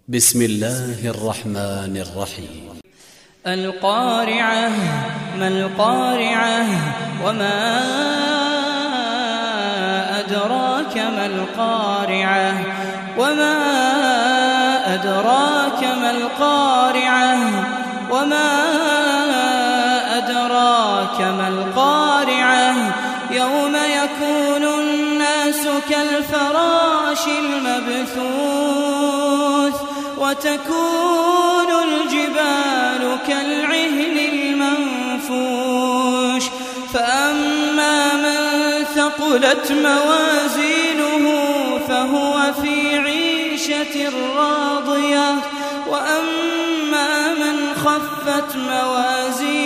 بسم الله الرحمن الرحيم. القارعة ما القارعة وما أدراك ما القارعة وما أدراك ما القارعة وما أدراك ما القارعة يوم يكون الناس كالفراش المبثوث وتكون الجبال كالعهن المنفوش فأما من ثقلت موازينه فهو في عيشة راضية وأما من خفت موازينه